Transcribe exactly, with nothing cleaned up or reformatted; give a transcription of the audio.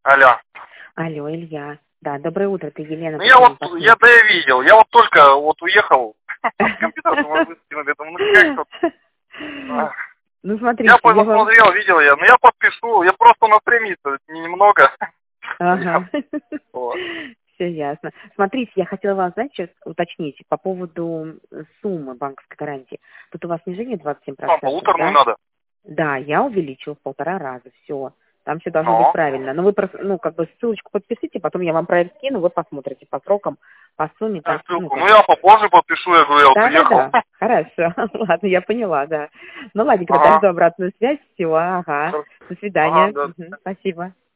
Алло. Алло, Илья. Да, доброе утро, ты Елена. Ну, я вот, я, да, я видел. Я вот только вот уехал с компьютера, ну, как тут. Ну, смотрите, Я я вам... посмотрел, видел я. Ну, я подпишу. Я просто на стремиться немного. Ага. Вот. Все ясно. Смотрите, я хотела вас, знаете, сейчас уточнить по поводу суммы банковской гарантии. Тут у вас снижение двадцать семь процентов, Там полуторную да? надо. Да, я увеличила в полтора раза, все. Там все должно Но. быть правильно. Но вы просто, ну, как бы ссылочку подпишите, потом я вам проект скину, вы посмотрите по срокам, по сумме. Так, ну, Ссылку. как... Ну, я попозже подпишу, я говорю, я вот Да, да, уехал. да. Хорошо. Ладно, я поняла, да. Ну, ладненько, Ага. тогда жду обратную связь. Все, ага. До свидания. Ага, да. Мгм. Спасибо.